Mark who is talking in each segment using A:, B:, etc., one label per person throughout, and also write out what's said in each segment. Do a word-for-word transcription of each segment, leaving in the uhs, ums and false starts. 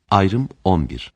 A: Ayrım on bir.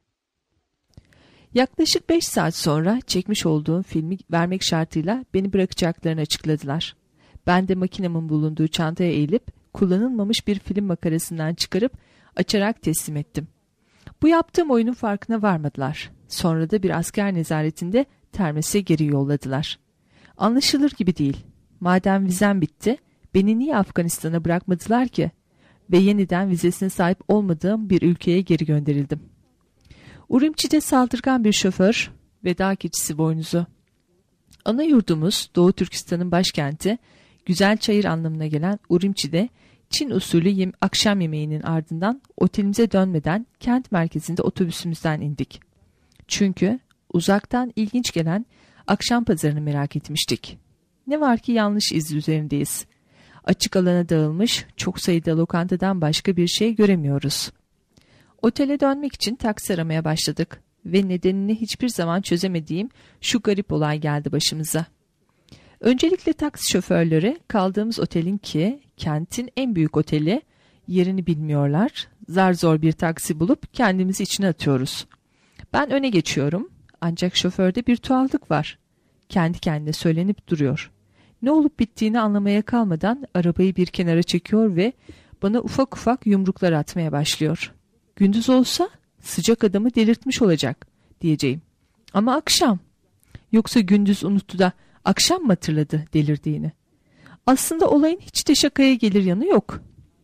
B: Yaklaşık beş saat sonra çekmiş olduğum filmi vermek şartıyla beni bırakacaklarını açıkladılar. Ben de makinemin bulunduğu çantaya eğilip kullanılmamış bir film makarasından çıkarıp açarak teslim ettim. Bu yaptığım oyunun farkına varmadılar. Sonra da bir asker nezaretinde termese geri yolladılar. Anlaşılır gibi değil. Madem vizem bitti, beni niye Afganistan'a bırakmadılar ki? Ve yeniden vizesine sahip olmadığım bir ülkeye geri gönderildim. Urumçi'de saldırgan bir şoför ve dağ keçisi boynuzu. Ana yurdumuz Doğu Türkistan'ın başkenti, güzel çayır anlamına gelen Urumçi'de Çin usulü yem akşam yemeğinin ardından otelimize dönmeden kent merkezinde otobüsümüzden indik. Çünkü uzaktan ilginç gelen akşam pazarını merak etmiştik. Ne var ki yanlış iz üzerindeyiz. Açık alana dağılmış çok sayıda lokantadan başka bir şey göremiyoruz. Otele dönmek için taksi aramaya başladık ve nedenini hiçbir zaman çözemediğim şu garip olay geldi başımıza. Öncelikle taksi şoförleri kaldığımız otelin ki kentin en büyük oteli yerini bilmiyorlar. Zar zor bir taksi bulup kendimizi içine atıyoruz. Ben öne geçiyorum ancak şoförde bir tuhaflık var. Kendi kendine söylenip duruyor. Ne olup bittiğini anlamaya kalmadan arabayı bir kenara çekiyor ve bana ufak ufak yumruklar atmaya başlıyor. Gündüz olsa sıcak adamı delirtmiş olacak diyeceğim. Ama akşam. Yoksa gündüz unuttu da akşam mı hatırladı delirdiğini? Aslında olayın hiç de şakaya gelir yanı yok.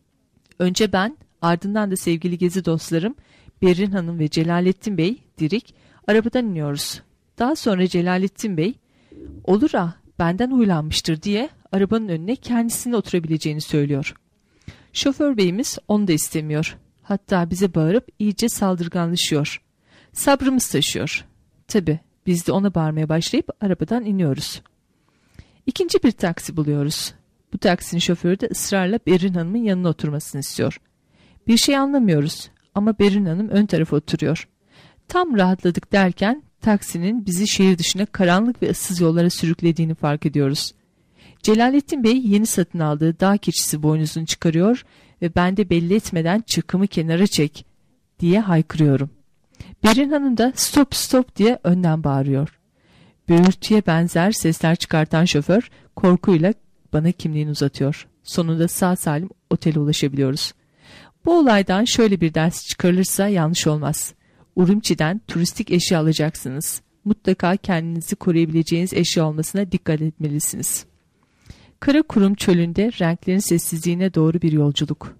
B: Önce ben, ardından da sevgili gezi dostlarım Berrin Hanım ve Celalettin Bey Dirik arabadan iniyoruz. Daha sonra Celalettin Bey olur ha benden huylanmıştır diye arabanın önüne kendisinin oturabileceğini söylüyor. Şoför beyimiz onu da istemiyor. Hatta bize bağırıp iyice saldırganlaşıyor. Sabrımız taşıyor. Tabii biz de ona bağırmaya başlayıp arabadan iniyoruz. İkinci bir taksi buluyoruz. Bu taksinin şoförü de ısrarla Berrin Hanım'ın yanına oturmasını istiyor. Bir şey anlamıyoruz ama Berrin Hanım ön tarafa oturuyor. Tam rahatladık derken taksinin bizi şehir dışına karanlık ve ıssız yollara sürüklediğini fark ediyoruz. Celalettin Bey yeni satın aldığı dağ keçisi boynuzunu çıkarıyor ve ben de belli etmeden çıkımı kenara çek diye haykırıyorum. Berrin Hanım da stop stop diye önden bağırıyor. Böğürtüye benzer sesler çıkartan şoför korkuyla bana kimliğini uzatıyor. Sonunda sağ salim otele ulaşabiliyoruz. Bu olaydan şöyle bir ders çıkarılırsa yanlış olmaz. Urumçi'den turistik eşya alacaksınız. Mutlaka kendinizi koruyabileceğiniz eşya olmasına dikkat etmelisiniz. Karakurum çölünde renklerin sessizliğine doğru bir yolculuk.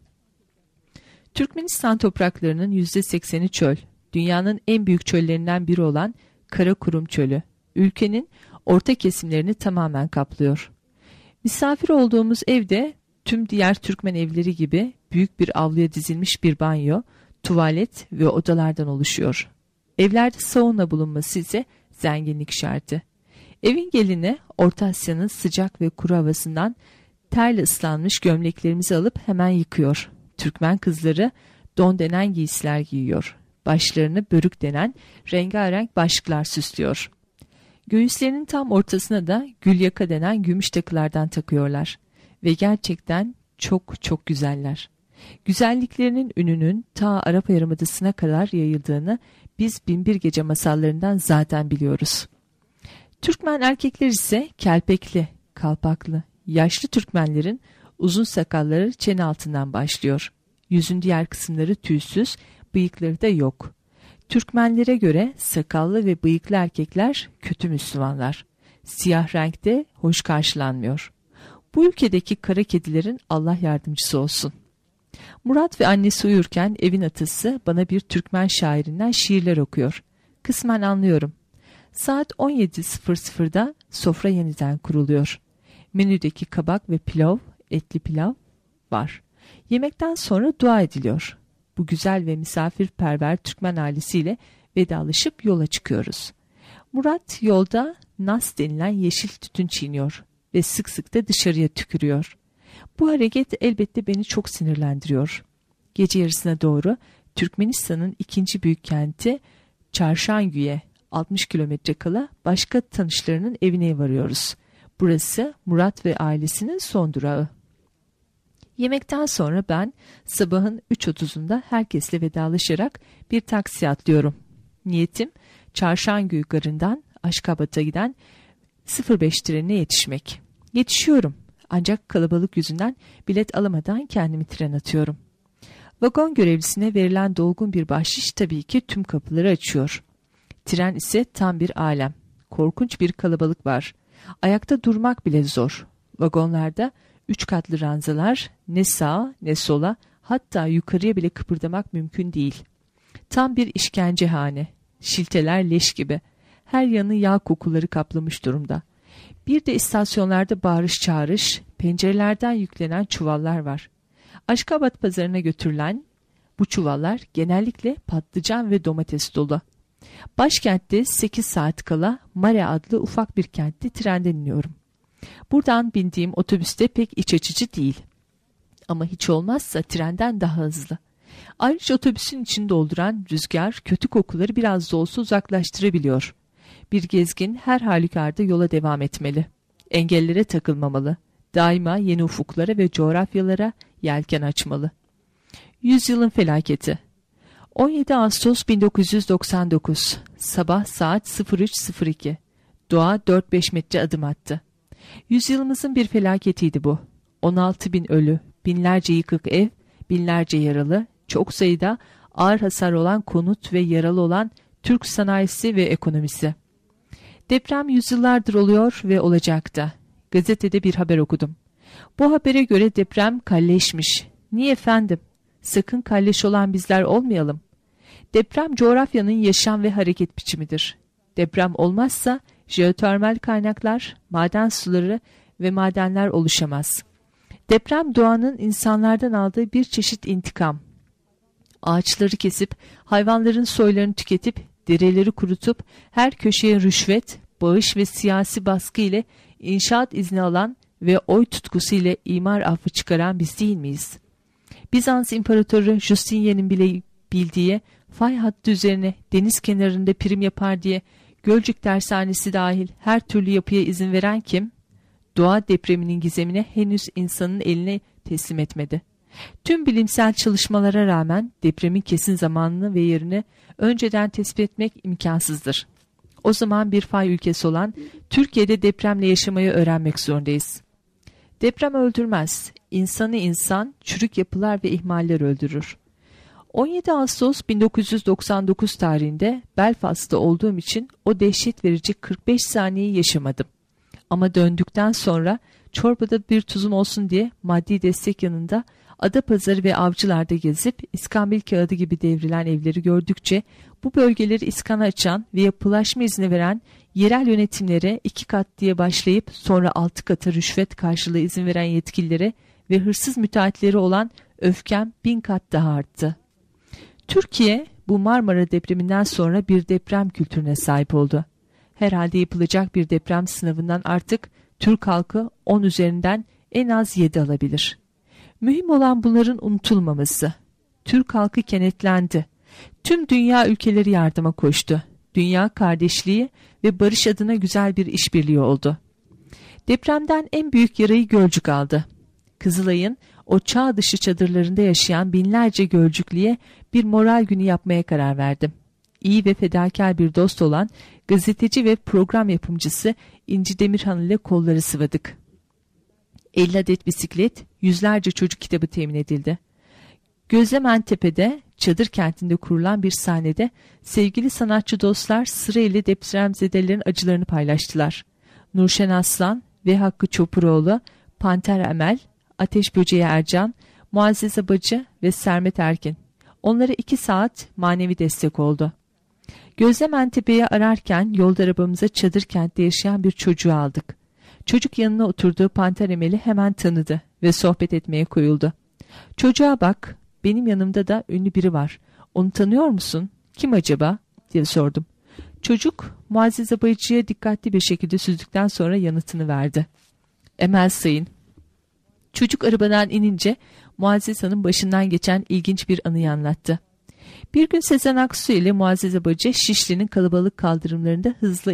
B: Türkmenistan topraklarının yüzde sekseni çöl. Dünyanın en büyük çöllerinden biri olan Karakurum Çölü, ülkenin orta kesimlerini tamamen kaplıyor. Misafir olduğumuz evde tüm diğer Türkmen evleri gibi büyük bir avluya dizilmiş bir banyo, tuvalet ve odalardan oluşuyor. Evlerde sauna bulunması ise zenginlik şartı. Evin gelini Orta Asya'nın sıcak ve kuru havasından terle ıslanmış gömleklerimizi alıp hemen yıkıyor. Türkmen kızları don denen giysiler giyiyor. Başlarını börük denen rengarenk başlıklar süslüyor. Göğüslerinin tam ortasına da gül yaka denen gümüş takılardan takıyorlar. Ve gerçekten çok çok güzeller. Güzelliklerinin ününün ta Arap Yarımadası'na kadar yayıldığını biz Binbir Gece masallarından zaten biliyoruz. Türkmen erkekler ise kelpekli, kalpaklı, yaşlı Türkmenlerin uzun sakalları çene altından başlıyor. Yüzün diğer kısımları tüysüz, bıyıkları da yok. Türkmenlere göre sakallı ve bıyıklı erkekler kötü Müslümanlar. Siyah renkte hoş karşılanmıyor. Bu ülkedeki kara kedilerin Allah yardımcısı olsun. Murat ve annesi uyurken evin atısı bana bir Türkmen şairinden şiirler okuyor. Kısmen anlıyorum. Saat on yedi sıfır sıfırda sofra yeniden kuruluyor. Menüdeki kabak ve pilav, etli pilav var. Yemekten sonra dua ediliyor. Bu güzel ve misafirperver Türkmen ailesiyle vedalaşıp yola çıkıyoruz. Murat yolda nas denilen yeşil tütün çiğniyor ve sık sık da dışarıya tükürüyor. Bu hareket elbette beni çok sinirlendiriyor. Gece yarısına doğru Türkmenistan'ın ikinci büyük kenti Çarşangü'ye altmış kilometre kala başka tanışlarının evine varıyoruz. Burası Murat ve ailesinin son durağı. Yemekten sonra ben sabahın üç otuzunda herkesle vedalaşarak bir taksiye atlıyorum. Niyetim Çarşangöy garından Aşkabat'a giden sıfır beş trenine yetişmek. Yetişiyorum ancak kalabalık yüzünden bilet alamadan kendimi tren atıyorum. Vagon görevlisine verilen dolgun bir bahşiş tabii ki tüm kapıları açıyor. Tren ise tam bir alem. Korkunç bir kalabalık var. Ayakta durmak bile zor. Vagonlarda üç katlı ranzalar, ne sağa ne sola, hatta yukarıya bile kıpırdamak mümkün değil. Tam bir işkencehane. Şilteler leş gibi. Her yanı yağ kokuları kaplamış durumda. Bir de istasyonlarda bağırış çağırış, pencerelerden yüklenen çuvallar var. Aşkabat pazarına götürülen bu çuvallar genellikle patlıcan ve domates dolu. Başkentte sekiz saat kala Mare adlı ufak bir kentte trenden iniyorum. Buradan bindiğim otobüste pek iç açıcı değil. Ama hiç olmazsa trenden daha hızlı. Ayrıca otobüsün içini dolduran rüzgar kötü kokuları biraz da olsa uzaklaştırabiliyor. Bir gezgin her halükarda yola devam etmeli. Engellere takılmamalı. Daima yeni ufuklara ve coğrafyalara yelken açmalı. Yüzyılın felaketi. on yedi Ağustos bin dokuz yüz doksan dokuz. Sabah saat sıfır üç sıfır iki. Doğa dört beş metre adım attı. Yüzyılımızın bir felaketiydi bu. on altı bin ölü, binlerce yıkık ev, binlerce yaralı, çok sayıda ağır hasar olan konut ve yaralı olan Türk sanayisi ve ekonomisi. Deprem yüzyıllardır oluyor ve olacaktı. Gazetede bir haber okudum. Bu habere göre deprem kalleşmiş. Niye efendim? Sakın kalleş olan bizler olmayalım. Deprem coğrafyanın yaşam ve hareket biçimidir. Deprem olmazsa jeotermal kaynaklar, maden suları ve madenler oluşamaz. Deprem doğanın insanlardan aldığı bir çeşit intikam. Ağaçları kesip, hayvanların soylarını tüketip, dereleri kurutup, her köşeye rüşvet, bağış ve siyasi baskı ile inşaat izni alan ve oy tutkusu ile imar affı çıkaran biz değil miyiz? Bizans İmparatoru Justinian'in bile bildiği fay hattı üzerine deniz kenarında prim yapar diye Gölcük Tersanesi dahil her türlü yapıya izin veren kim? Doğa depreminin gizemine henüz insanın eline teslim etmedi. Tüm bilimsel çalışmalara rağmen depremin kesin zamanını ve yerini önceden tespit etmek imkansızdır. O zaman bir fay ülkesi olan Türkiye'de depremle yaşamayı öğrenmek zorundayız. Deprem öldürmez. İnsanı insan, çürük yapılar ve ihmaller öldürür. on yedi Ağustos bin dokuz yüz doksan dokuz tarihinde Belfast'ta olduğum için o dehşet verici kırk beş saniyeyi yaşamadım. Ama döndükten sonra çorbada bir tuzum olsun diye maddi destek yanında Adapazarı ve Avcılar'da gezip iskambil kağıdı gibi devrilen evleri gördükçe bu bölgeleri iskana açan ve yapılaşma izni veren yerel yönetimlere iki kat diye başlayıp sonra altı katı rüşvet karşılığı izin veren yetkililere ve hırsız müteahhitleri olan öfkem bin kat daha arttı. Türkiye bu Marmara depreminden sonra bir deprem kültürüne sahip oldu. Herhalde yapılacak bir deprem sınavından artık Türk halkı on üzerinden en az yedi alabilir. Mühim olan bunların unutulmaması. Türk halkı kenetlendi. Tüm dünya ülkeleri yardıma koştu. Dünya kardeşliği ve barış adına güzel bir işbirliği oldu. Depremden en büyük yarayı Gölcük aldı. Kızılay'ın o çağ dışı çadırlarında yaşayan binlerce Gölcüklüye bir moral günü yapmaya karar verdim. İyi ve fedakar bir dost olan gazeteci ve program yapımcısı İnci Demirhan ile kolları sıvadık. elli adet bisiklet, yüzlerce çocuk kitabı temin edildi. Gözlementepe'de, çadır kentinde kurulan bir sahnede sevgili sanatçı dostlar sırayla depremzedelerin acılarını paylaştılar. Nurşen Aslan ve Hakkı Çopuroğlu, Panter Emel, Ateş Böceği Ercan, Muazzez Abacı ve Sermet Erkin. Onlara iki saat manevi destek oldu. Gözlementepe'yi ararken yolda arabamıza çadır kentte yaşayan bir çocuğu aldık. Çocuk yanına oturduğu Panter Emel'i hemen tanıdı ve sohbet etmeye koyuldu. Çocuğa bak, benim yanımda da ünlü biri var. Onu tanıyor musun? Kim acaba? diye sordum. Çocuk Muazzez Abacı'ya dikkatli bir şekilde süzdükten sonra yanıtını verdi. Emel Sayın. Çocuk arabadan inince Muazzez Hanım başından geçen ilginç bir anıyı anlattı. Bir gün Sezen Aksu ile Muazzez Abacı Şişli'nin kalabalık kaldırımlarında hızla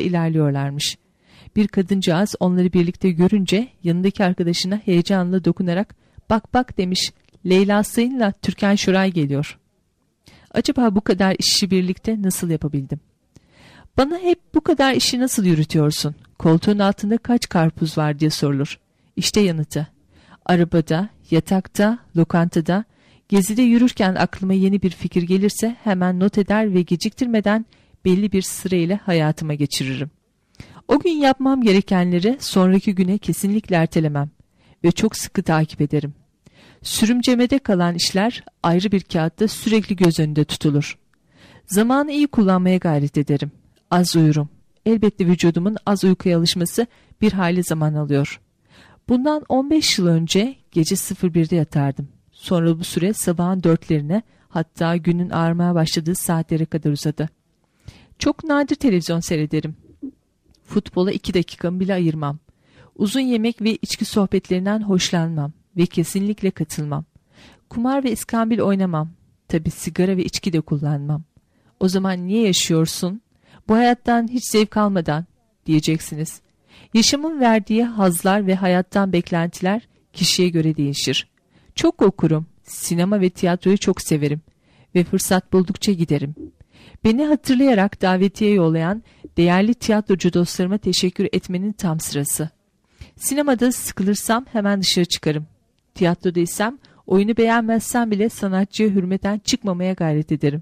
B: ilerliyorlarmış. Bir kadıncağız onları birlikte görünce yanındaki arkadaşına heyecanla dokunarak bak bak demiş, Leyla Sayın'la Türkan Şoray geliyor. Acaba bu kadar işi birlikte nasıl yapabildim? Bana hep bu kadar işi nasıl yürütüyorsun? Koltuğun altında kaç karpuz var diye sorulur. İşte yanıtı. Arabada, yatakta, lokantada, gezide yürürken aklıma yeni bir fikir gelirse hemen not eder ve geciktirmeden belli bir sırayla hayatıma geçiririm. O gün yapmam gerekenleri sonraki güne kesinlikle ertelemem ve çok sıkı takip ederim. Sürümcemede kalan işler ayrı bir kağıtta sürekli göz önünde tutulur. Zamanı iyi kullanmaya gayret ederim. Az uyurum. Elbette vücudumun az uykuya alışması bir hayli zaman alıyor. Bundan on beş yıl önce gece sıfır birde yatardım. Sonra bu süre sabahın dörtlerine, hatta günün ağarmaya başladığı saatlere kadar uzadı. Çok nadir televizyon seyrederim. Futbola iki dakikamı bile ayırmam. Uzun yemek ve içki sohbetlerinden hoşlanmam ve kesinlikle katılmam. Kumar ve iskambil oynamam. Tabii sigara ve içki de kullanmam. O zaman niye yaşıyorsun? Bu hayattan hiç zevk almadan diyeceksiniz. Yaşamın verdiği hazlar ve hayattan beklentiler kişiye göre değişir. Çok okurum, sinema ve tiyatroyu çok severim ve fırsat buldukça giderim. Beni hatırlayarak davetiye yollayan değerli tiyatrocu dostlarıma teşekkür etmenin tam sırası. Sinemada sıkılırsam hemen dışarı çıkarım. Tiyatrodaysam oyunu beğenmezsem bile sanatçıya hürmeten çıkmamaya gayret ederim.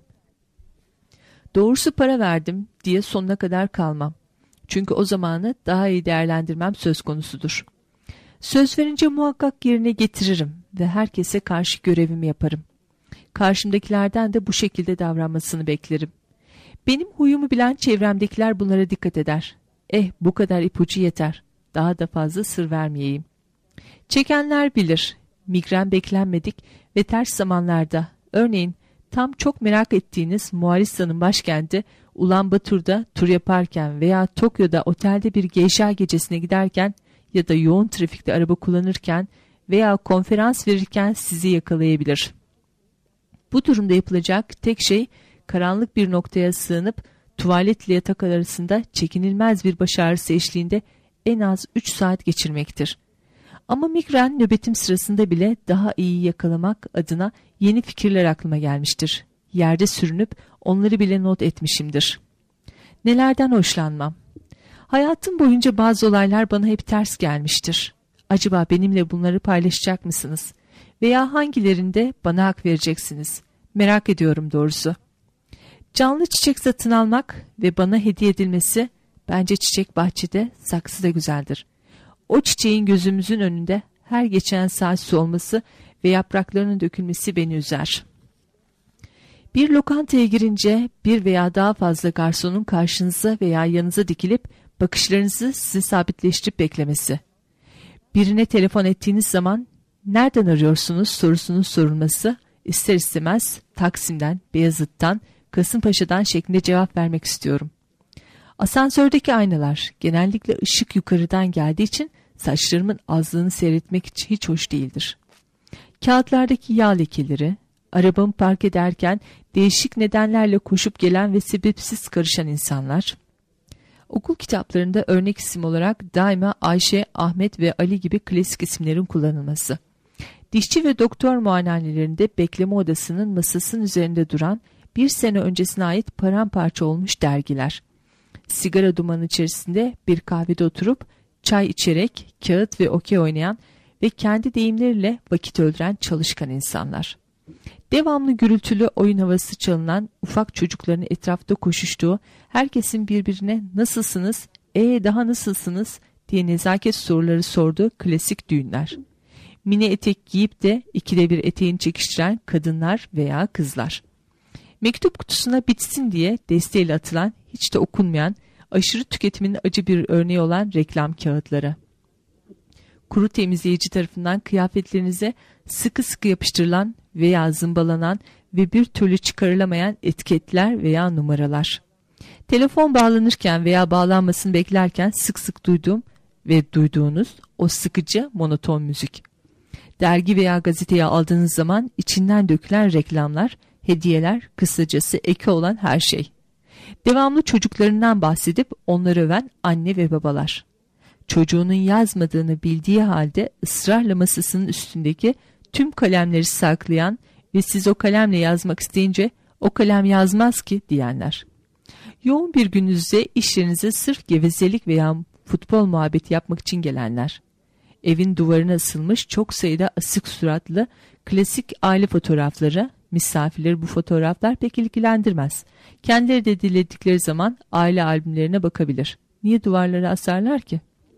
B: Doğrusu para verdim diye sonuna kadar kalmam. Çünkü o zamanı daha iyi değerlendirmem söz konusudur. Söz verince muhakkak yerine getiririm ve herkese karşı görevimi yaparım. Karşımdakilerden de bu şekilde davranmasını beklerim. Benim huyumu bilen çevremdekiler bunlara dikkat eder. Eh, bu kadar ipucu yeter. Daha da fazla sır vermeyeyim. Çekenler bilir. Migren beklenmedik ve ters zamanlarda, örneğin tam çok merak ettiğiniz Moğolistan'ın başkenti Ulanbator'da tur yaparken veya Tokyo'da otelde bir geisha gecesine giderken ya da yoğun trafikte araba kullanırken veya konferans verirken sizi yakalayabilir. Bu durumda yapılacak tek şey karanlık bir noktaya sığınıp tuvaletle yatak arasında çekinilmez bir baş ağrısı eşliğinde en az üç saat geçirmektir. Ama migren nöbetim sırasında bile daha iyi yakalamak adına yeni fikirler aklıma gelmiştir. Yerde sürünüp onları bile not etmişimdir. Nelerden hoşlanmam? Hayatım boyunca bazı olaylar bana hep ters gelmiştir. Acaba benimle bunları paylaşacak mısınız? Veya hangilerinde bana hak vereceksiniz? Merak ediyorum doğrusu. Canlı çiçek satın almak ve bana hediye edilmesi, bence çiçek bahçede, saksıda güzeldir. O çiçeğin gözümüzün önünde her geçen saat solması ve yapraklarının dökülmesi beni üzer. Bir lokantaya girince bir veya daha fazla garsonun karşınıza veya yanınıza dikilip bakışlarınızı size sabitleştirip beklemesi. Birine telefon ettiğiniz zaman nereden arıyorsunuz sorusunun sorulması, ister istemez Taksim'den, Beyazıt'tan, Kasımpaşa'dan şeklinde cevap vermek istiyorum. Asansördeki aynalar genellikle ışık yukarıdan geldiği için saçlarımın azlığını seyretmek için hiç hoş değildir. Kağıtlardaki yağ lekeleri, arabamı park ederken değişik nedenlerle koşup gelen ve sebepsiz karışan insanlar, okul kitaplarında örnek isim olarak daima Ayşe, Ahmet ve Ali gibi klasik isimlerin kullanılması, dişçi ve doktor muayenehanelerinde bekleme odasının masasının üzerinde duran bir sene öncesine ait paramparça olmuş dergiler, sigara dumanı içerisinde bir kahvede oturup çay içerek kağıt ve okey oynayan ve kendi deyimleriyle vakit öldüren çalışkan insanlar. Devamlı gürültülü oyun havası çalınan ufak çocukların etrafta koşuştuğu, herkesin birbirine nasılsınız, ee daha nasılsınız diye nezaket soruları sorduğu klasik düğünler. Mini etek giyip de ikide bir eteğini çekiştiren kadınlar veya kızlar. Mektup kutusuna bitsin diye desteğiyle atılan, hiç de okunmayan, aşırı tüketiminin acı bir örneği olan reklam kağıtları. Kuru temizleyici tarafından kıyafetlerinize sıkı sıkı yapıştırılan veya zımbalanan ve bir türlü çıkarılamayan etiketler veya numaralar. Telefon bağlanırken veya bağlanmasını beklerken sık sık duyduğum ve duyduğunuz o sıkıcı monoton müzik. Dergi veya gazeteyi aldığınız zaman içinden dökülen reklamlar, hediyeler, kısacası eki olan her şey. Devamlı çocuklarından bahsedip onları öven anne ve babalar. Çocuğunun yazmadığını bildiği halde ısrarla masasının üstündeki tüm kalemleri saklayan ve siz o kalemle yazmak isteyince o kalem yazmaz ki diyenler. Yoğun bir gününüzde iş yerinize sırf gevezelik veya futbol muhabbeti yapmak için gelenler. Evin duvarına asılmış çok sayıda asık suratlı klasik aile fotoğrafları, misafirleri bu fotoğraflar pek ilgilendirmez. Kendileri de diledikleri zaman aile albümlerine bakabilir. Niye duvarlara asarlar ki?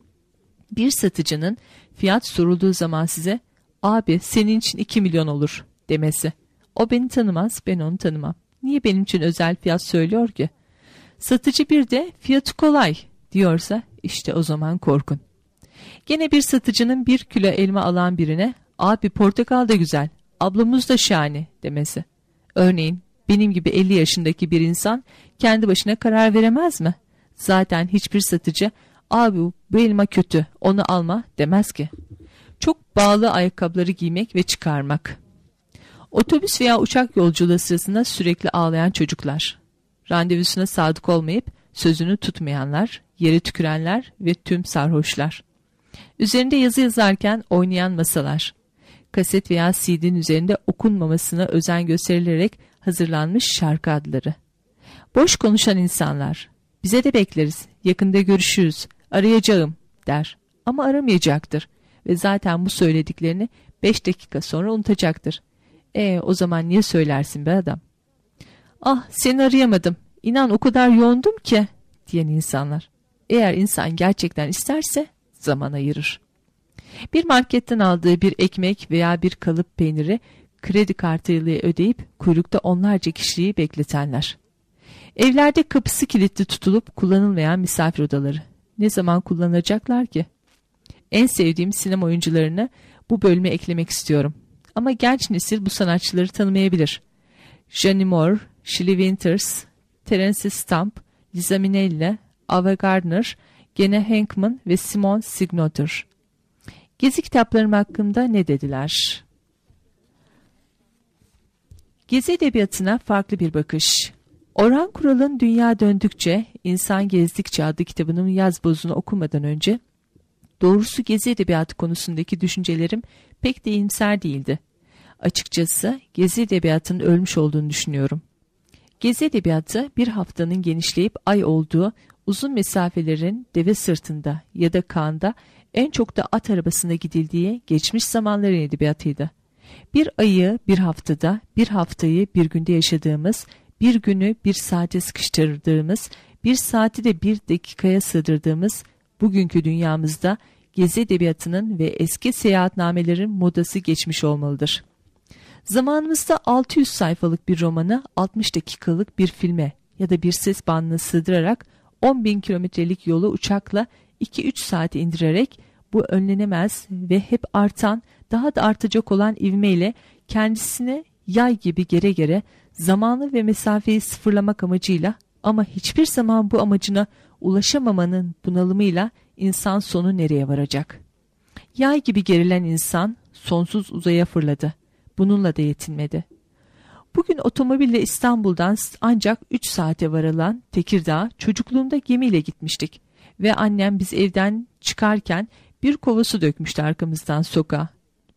B: Bir satıcının fiyat sorulduğu zaman size "Abi senin için iki milyon olur" demesi. O beni tanımaz, ben onu tanımam. Niye benim için özel fiyat söylüyor ki? Satıcı bir de "Fiyatı kolay" diyorsa işte o zaman korkun. Gene bir satıcının bir kilo elma alan birine "Abi portakal da güzel, ablamız da şahane" demesi. Örneğin benim gibi elli yaşındaki bir insan kendi başına karar veremez mi? Zaten hiçbir satıcı "Abi bu elma kötü, onu alma" demez ki. Çok bağlı ayakkabıları giymek ve çıkarmak. Otobüs veya uçak yolculuğu sırasında sürekli ağlayan çocuklar. Randevusuna sadık olmayıp sözünü tutmayanlar, yere tükürenler ve tüm sarhoşlar. Üzerinde yazı yazarken oynayan masalar. Kaset veya C D'nin üzerinde okunmamasına özen gösterilerek hazırlanmış şarkı adları. Boş konuşan insanlar. "Bize de bekleriz, yakında görüşürüz, arayacağım" der. Ama aramayacaktır ve zaten bu söylediklerini beş dakika sonra unutacaktır. E o zaman niye söylersin be adam? "Ah seni arayamadım, İnan o kadar yoğundum ki" diyen insanlar. Eğer insan gerçekten isterse zaman ayırır. Bir marketten aldığı bir ekmek veya bir kalıp peyniri kredi kartıyla ödeyip kuyrukta onlarca kişiyi bekletenler. Evlerde kapısı kilitli tutulup kullanılmayan misafir odaları. Ne zaman kullanacaklar ki? En sevdiğim sinema oyuncularını bu bölüme eklemek istiyorum. Ama genç nesil bu sanatçıları tanımayabilir. Johnny Moore, Shelley Winters, Terence Stamp, Liza Minnelli, Ava Gardner, Gene Hackman ve Simon Signotur. Gezi kitaplarım hakkında ne dediler? Gezi edebiyatına farklı bir bakış. Orhan Kural'ın Dünya Döndükçe, İnsan Gezdikçe adlı kitabının yaz bozunu okumadan önce, doğrusu gezi edebiyatı konusundaki düşüncelerim pek de iyimser değildi. Açıkçası gezi edebiyatının ölmüş olduğunu düşünüyorum. Gezi edebiyatı bir haftanın genişleyip ay olduğu uzun mesafelerin deve sırtında ya da kağında en çok da at arabasına gidildiği geçmiş zamanların edebiyatıydı. Bir ayı bir haftada, bir haftayı bir günde yaşadığımız, bir günü bir saate sıkıştırdığımız, bir saati de bir dakikaya sığdırdığımız bugünkü dünyamızda gezi edebiyatının ve eski seyahatnamelerin modası geçmiş olmalıdır. Zamanımızda altı yüz sayfalık bir romanı altmış dakikalık bir filme ya da bir ses bandına sığdırarak on bin kilometrelik yolu uçakla iki üç saate indirerek bu önlenemez ve hep artan, daha da artacak olan ivmeyle kendisine yay gibi gere gere zamanı ve mesafeyi sıfırlamak amacıyla ama hiçbir zaman bu amacına ulaşamamanın bunalımıyla insan sonu nereye varacak? Yay gibi gerilen insan sonsuz uzaya fırladı. Bununla da yetinmedi. Bugün otomobille İstanbul'dan ancak üç saate varılan Tekirdağ, çocukluğumda gemiyle gitmiştik. Ve annem biz evden çıkarken bir kova su dökmüştü arkamızdan sokağa.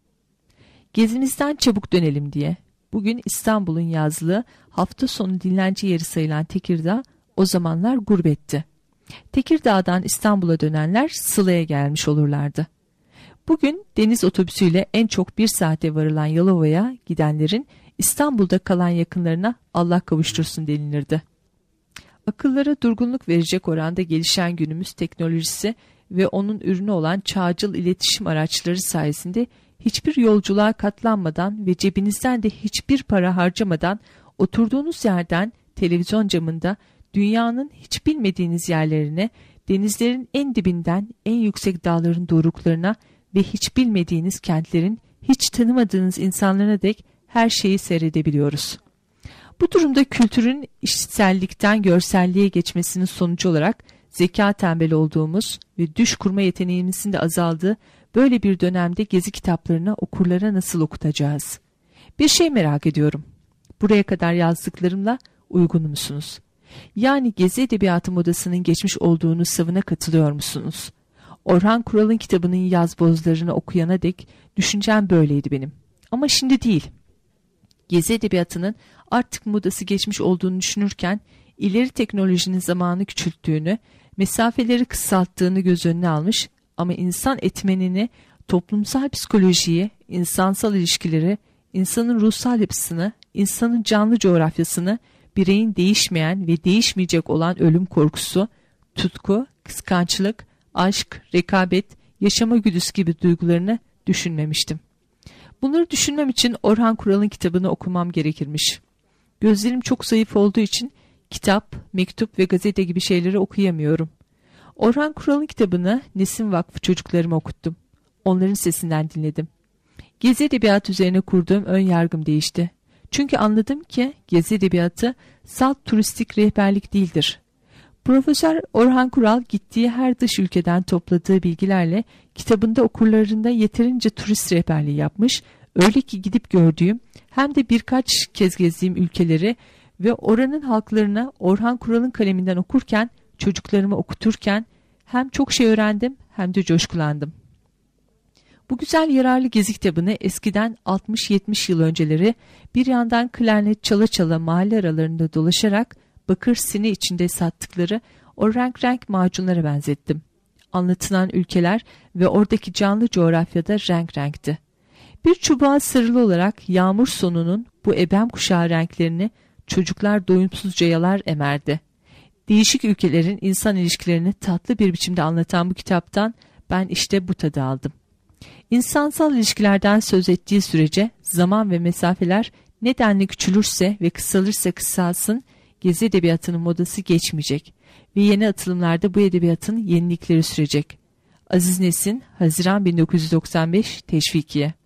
B: Gezimizden çabuk dönelim diye. Bugün İstanbul'un yazlığı, hafta sonu dinlence yeri sayılan Tekirdağ o zamanlar gurbetti. Tekirdağ'dan İstanbul'a dönenler Sıla'ya gelmiş olurlardı. Bugün deniz otobüsüyle en çok bir saate varılan Yalova'ya gidenlerin İstanbul'da kalan yakınlarına Allah kavuştursun denilirdi. Akıllara durgunluk verecek oranda gelişen günümüz teknolojisi ve onun ürünü olan çağcıl iletişim araçları sayesinde hiçbir yolculuğa katlanmadan ve cebinizden de hiçbir para harcamadan oturduğunuz yerden televizyon camında dünyanın hiç bilmediğiniz yerlerine, denizlerin en dibinden en yüksek dağların doruklarına ve hiç bilmediğiniz kentlerin hiç tanımadığınız insanlarına dek her şeyi seyredebiliyoruz. Bu durumda kültürün işitsellikten görselliğe geçmesinin sonucu olarak zeka tembel olduğumuz ve düş kurma yeteneğimizin de azaldığı böyle bir dönemde gezi kitaplarını okurlara nasıl okutacağız? Bir şey merak ediyorum. Buraya kadar yazdıklarımla uygun musunuz? Yani gezi edebiyatı modasının geçmiş olduğunu savına katılıyor musunuz? Orhan Kural'ın kitabının yazbozlarını okuyana dek düşüncem böyleydi benim. Ama şimdi değil. Gezi edebiyatının artık modası geçmiş olduğunu düşünürken ileri teknolojinin zamanı küçülttüğünü, mesafeleri kısalttığını göz önüne almış ama insan etmenini, toplumsal psikolojiyi, insansal ilişkileri, insanın ruhsal yapısını, insanın canlı coğrafyasını, bireyin değişmeyen ve değişmeyecek olan ölüm korkusu, tutku, kıskançlık, aşk, rekabet, yaşama güdüsü gibi duygularını düşünmemiştim. Bunları düşünmem için Orhan Kural'ın kitabını okumam gerekirmiş. Gözlerim çok zayıf olduğu için kitap, mektup ve gazete gibi şeyleri okuyamıyorum. Orhan Kural'ın kitabını Nesin Vakfı çocuklarıma okuttum. Onların sesinden dinledim. Gezi edebiyatı üzerine kurduğum ön yargım değişti. Çünkü anladım ki gezi edebiyatı salt turistik rehberlik değildir. Profesör Orhan Kural gittiği her dış ülkeden topladığı bilgilerle kitabında okurlarında yeterince turist rehberliği yapmış, öyle ki gidip gördüğüm hem de birkaç kez gezdiğim ülkeleri ve oranın halklarına Orhan Kural'ın kaleminden okurken, çocuklarımı okuturken hem çok şey öğrendim hem de coşkulandım. Bu güzel yararlı gezi kitabını eskiden altmış yetmiş yıl önceleri bir yandan klarnet çala çala mahalle aralarında dolaşarak bakır sine içinde sattıkları o renk renk macunlara benzettim. Anlatılan ülkeler ve oradaki canlı coğrafyada renk renkti. Bir çubuğa sarılı olarak yağmur sonunun bu ebem kuşağı renklerini çocuklar doyumsuzca yalar emerdi. Değişik ülkelerin insan ilişkilerini tatlı bir biçimde anlatan bu kitaptan ben işte bu tadı aldım. İnsansal ilişkilerden söz ettiği sürece zaman ve mesafeler nedenle küçülürse ve kısalırsa kısalsın, gezi edebiyatının modası geçmeyecek ve yeni atılımlarda bu edebiyatın yenilikleri sürecek. Aziz Nesin, Haziran bin dokuz yüz doksan beş, Teşvikiye.